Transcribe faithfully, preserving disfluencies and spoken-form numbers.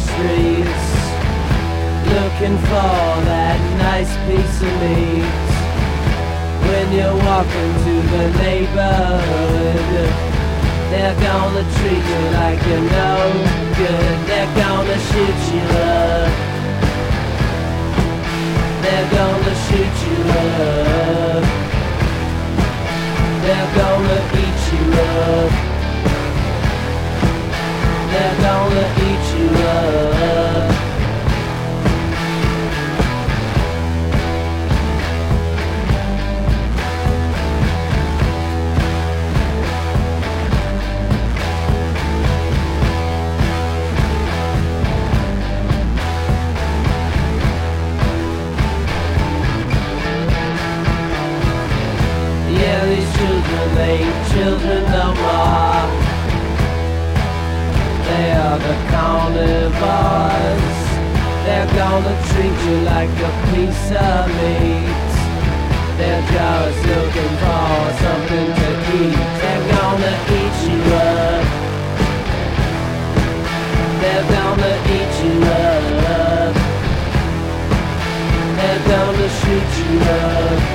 streets, looking for that nice piece of meat. When you're walking to the neighborhood, they're gonna treat you like you're no good. They're gonna shoot you up. They're gonna shoot you up. They're gonna eat you up. They're gonna eat you up. Yeah, these children ain't children no more. They are the carnivores. They're gonna treat you like a piece of meat. They're just looking for something to eat. They're gonna eat you up. They're gonna eat you up. They're gonna shoot you up.